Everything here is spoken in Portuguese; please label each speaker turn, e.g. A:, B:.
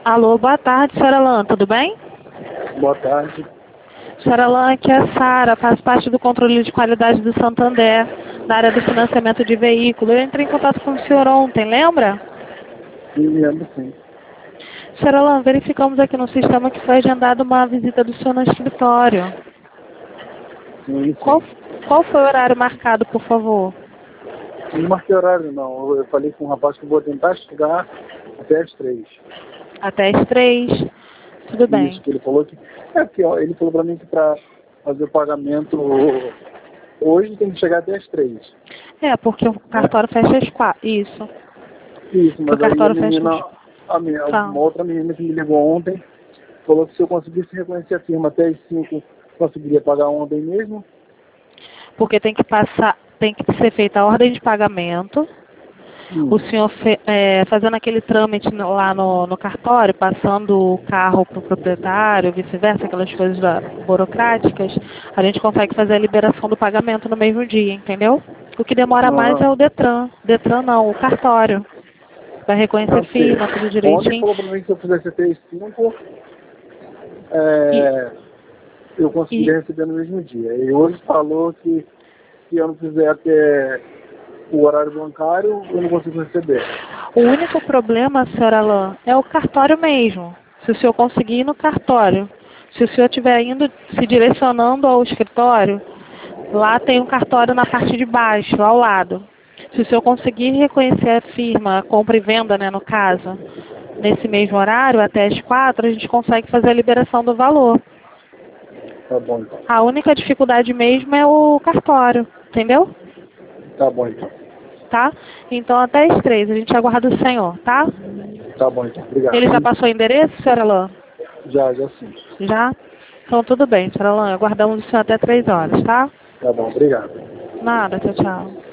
A: Alô, boa tarde, senhora Alain, tudo bem?
B: Boa tarde.
A: Senhora Alain, aqui é a Sara, faço parte do controle de qualidade do Santander, na área do financiamento de veículo. Eu entrei em contato com o senhor ontem, lembra?
B: Sim, lembro sim.
A: Senhora Alain, verificamos aqui no sistema que foi agendada uma visita do senhor no escritório.
B: Sim,
A: Qual,
B: sim.
A: qual foi o horário marcado, por favor?
B: Não marquei horário, não. Eu falei com um rapaz que eu vou tentar chegar até as 3.
A: Até as 3. Tudo
B: Isso,
A: bem.
B: que ele falou que... É porque ó, ele falou pra mim que pra fazer o pagamento hoje tem que chegar até as 3.
A: É, porque o
B: Né?
A: cartório fecha às 4. Isso.
B: Isso,
A: Que o
B: mas aí a
A: cartório fecha
B: menina,
A: às...
B: uma
A: Fala.
B: outra menina que me ligou ontem, falou que se eu conseguisse reconhecer a firma até as 5, conseguiria pagar ontem mesmo.
A: Porque tem que passar, tem que ser feita a ordem de pagamento. O senhor fazendo aquele trâmite lá no cartório, passando o carro para o proprietário, vice-versa, aquelas coisas burocráticas, a gente consegue fazer a liberação do pagamento no mesmo dia, entendeu? O que demora mais é
B: Ah,
A: o Detran. Detran não, o cartório. Vai reconhecer
B: porque
A: firma, tudo
B: ontem
A: direitinho.
B: falou pra mim que se eu fizesse até as 5,
A: E,
B: eu
A: e
B: conseguiria receber no mesmo dia. E hoje falou que se eu não fizer até o horário bancário, eu não consigo receber.
A: o único problema, senhora Alain, é o cartório mesmo. Se o senhor conseguir ir no cartório. Se o senhor estiver indo, se direcionando ao escritório, lá tem um cartório na parte de baixo, ao lado. Se o senhor conseguir reconhecer a firma, a compra e venda, né, no caso, nesse mesmo horário, até as 4, a gente consegue fazer a liberação do valor.
B: Tá bom então.
A: A única dificuldade mesmo é o cartório, entendeu?
B: Tá bom então.
A: Tá? Então até as 3, a gente aguarda o senhor, tá?
B: Tá bom então. Obrigado.
A: Ele já passou o endereço, senhora Alain?
B: Já sim.
A: Já? Então tudo bem, senhora Alain, aguardamos o senhor até 3 horas, tá?
B: Tá bom, obrigado.
A: Nada, tchau, tchau.